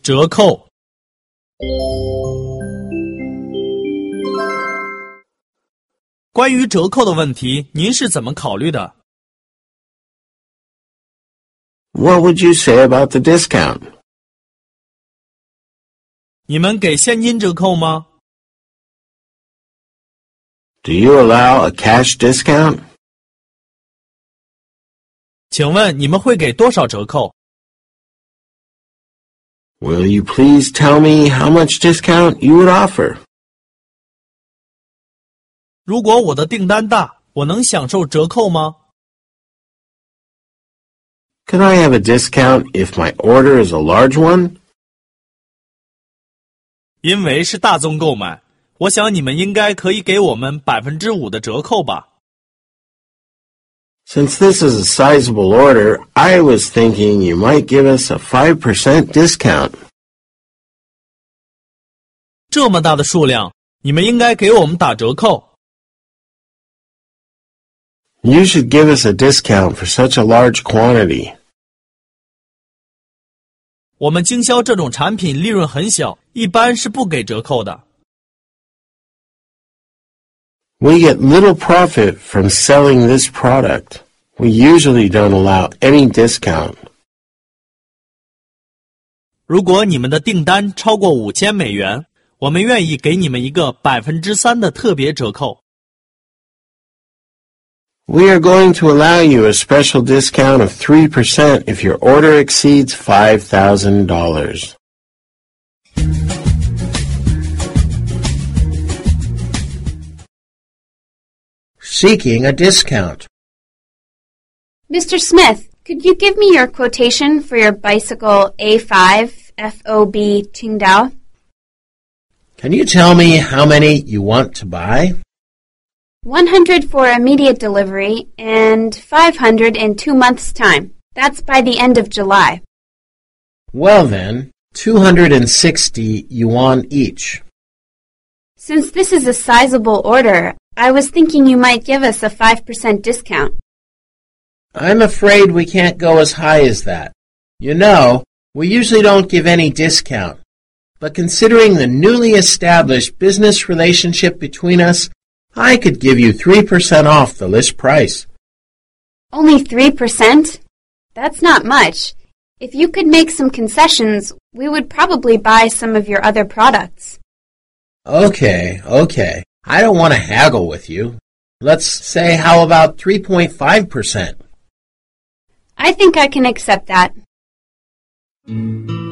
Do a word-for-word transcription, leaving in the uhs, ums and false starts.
折扣。关于折扣的问题，您是怎么考虑的？ What would you say about the discount? 你们给现金折扣吗？ Do you allow a cash discount? 请问你们会给多少折扣？ Will you please tell me how much discount you would offer? 如果我的订单大，我能享受折扣吗？ Could I have a discount if my order is a large one? 因为是大宗购买，我想你们应该可以给我们百分之五的折扣吧。 Since this is a sizable order, I was thinking you might give us a five percent discount. 这么大的数量，你们应该给我们打折扣。 You should give us a discount for such a large quantity. 我们经销这种产品利润很小，一般是不给折扣的。 We get little profit from selling this product. We usually don't allow any discount. 如果你们的订单超过五千美元，我们愿意给你们一个百分之三的特别折扣。 We are going to allow you a special discount of three percent if your order exceeds five thousand dollars. Seeking a discount. Mister Smith, could you give me your quotation for your bicycle A five F O B Qingdao? Can you tell me how many you want to buy? one hundred for immediate delivery and five hundred in two months' time. That's by the end of July. Well then, two hundred sixty yuan each. Since this is a sizable order, I was thinking you might give us a five percent discount. I'm afraid we can't go as high as that. You know, we usually don't give any discount. But considering the newly established business relationship between us, I could give you three percent off the list price. Only three percent? That's not much. If you could make some concessions, we would probably buy some of your other products. Okay, okay. I don't want to haggle with you. Let's say, how about three point five percent? I think I can accept that.